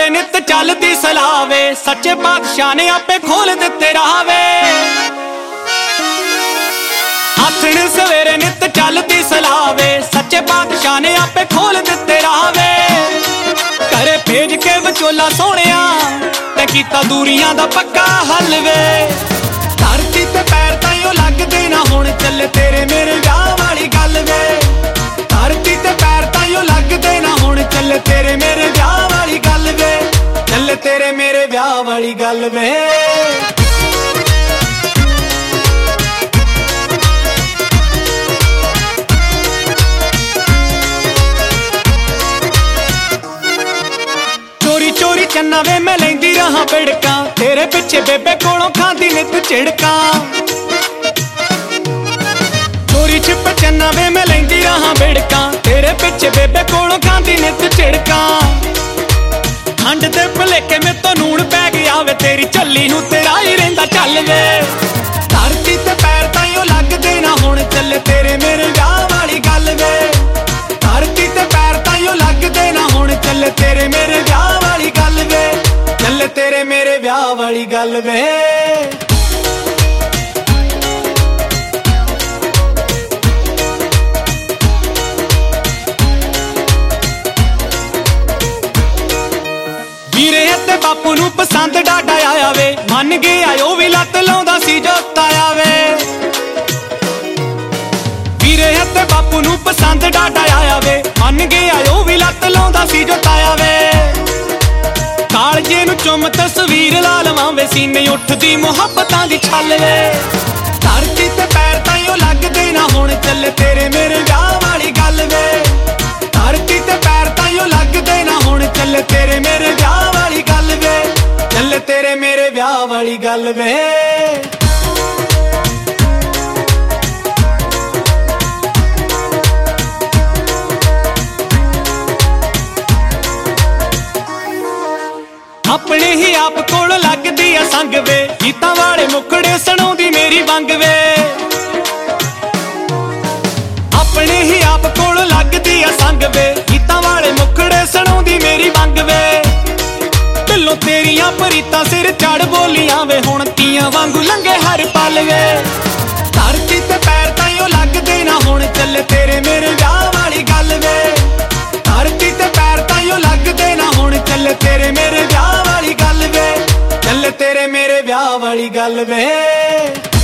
सवेरे नित चलदी सलावे, सच्चे बादशाह ने आपे खोल दिते रावे। आथण सवेरे नित चलदी सलावे, सच्चे बादशाह ने आपे खोल दिते रावे। करे भेज के विचोला सोहणिया ते कीता दूरियां दा पक्का हल वे। धरती ते पैर ताईं लगदे ना हुण चल तेरे मेरे विआह वाली गल वे। धरती ते पैर ताईं लगदे ना हुण चल तेरे मेरे विआह वाली गल वे। चल तेरे मेरे विआह वाली गल वे। चोरी चोरी चन्ना वे मैं लैंदी रहा बिड़का, तेरे पिछे बेबे कोलों खांदी नित झिड़का। चोरी छिप चन्ना वे मैं लैंदी रहा बिड़का, तेरे पिछे बेबे कोलों खांदी नित झिड़का। खंड दे भुलेखे में तो नून पै गया वे, तेरी झल्ली नूं तेरा ही रहिंदा चल वे। धरती ते पैर ताईं लगदे ना हुण चल तेरे मेरे विआह वाली गल वे। धरती ते पैर ताईं लगदे ना हुण चल तेरे मेरे विआह वाली गल वे। चल तेरे मेरे विआह वाली गल वे। वीरे ते बापू नूं पसंद डाडा आया वे, मन गया ओ भी लत लाउंदा सी जो ताया वे। वीरे ते बापू नूं पसंद डाडा आया वे, मन गया ओ भी लत लाउंदा सी जो ताया वे। कालजे नूं चुम तस्वीर ला लवां वे, सीने उठदी मुहब्बतां दी छल वे। धरती ते पैर ताईं लगदे ना हुण चल तेरे मेरे विआह वाली गल वे। धरती ते पैर ताईं लगदे ना हुण चल तेरे मेरे विआह वाली गल वे। चल तेरे मेरे विआह वाली गल वे। अपने ही आप कोल लगदी आ संग वे, गीतां वाले मुखड़े सुणाउंदी मेरी वंग वे। अपने ही आप कोल लगदी आ संग वे, गीतां वाले मुखड़े सुणाउंदी मेरी वंग वे। दिलों तेरियां परीतां सिर चढ़ बोलियां वे, हुण तीयां वांगू लंघे हर पल वे। धरती ते पैर ताईं लगदे ना हुण चल तेरे मेरे विआह वाली गल वे। धरती ते पैर ताईं लगदे ना हुण चल तेरे मेरे विआह वाली गल वे। चल तेरे मेरे विआह वाली गल वे।